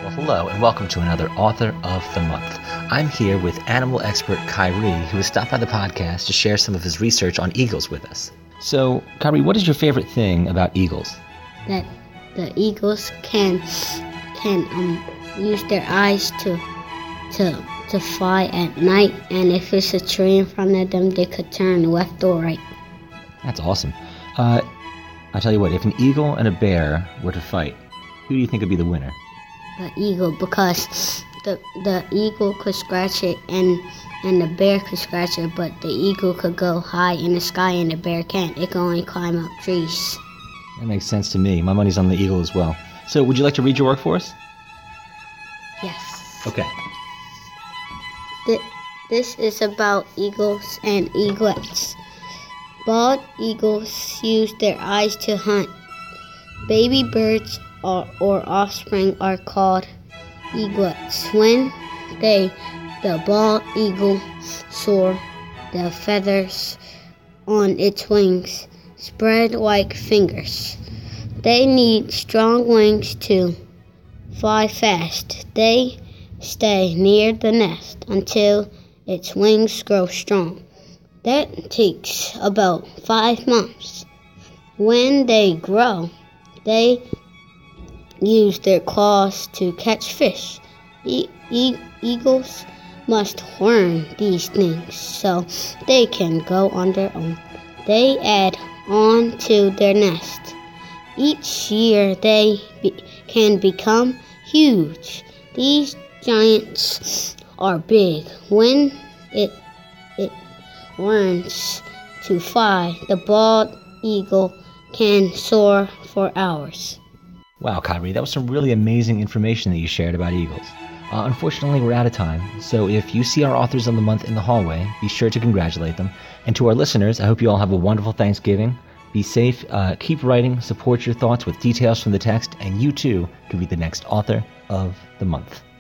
Well, hello, and welcome to another Author of the Month. I'm here with animal expert Kyrie, who has stopped by the podcast to share some of his research on eagles with us. So, Kyrie, what is your favorite thing about eagles? That the eagles can use their eyes to fly at night, and if it's a tree in front of them, they could turn left or right. That's awesome. I'll tell you what, if an eagle and a bear were to fight, who do you think would be the winner? The eagle, because the eagle could scratch it and the bear could scratch it, but the eagle could go high in the sky and the bear can't. It can only climb up trees. That makes sense to me. My money's on the eagle as well. So, would you like to read your work for us? Yes. Okay. This is about eagles and eaglets. Bald eagles use their eyes to hunt. Baby birds or offspring are called eaglets. When the bald eagle soars, the feathers on its wings spread like fingers. They need strong wings to fly fast. They stay near the nest until its wings grow strong. That takes about 5 months. When they grow, they use their claws to catch fish. Eagles must learn these things so they can go on their own. They add on to their nest. Each year they can become huge. These giants are big. When it learns to fly, the bald eagle can soar for hours. Wow, Kyrie, that was some really amazing information that you shared about eagles. Unfortunately, we're out of time, so if you see our Authors of the Month in the hallway, be sure to congratulate them. And to our listeners, I hope you all have a wonderful Thanksgiving. Be safe, keep writing, support your thoughts with details from the text, and you too could be the next Author of the Month.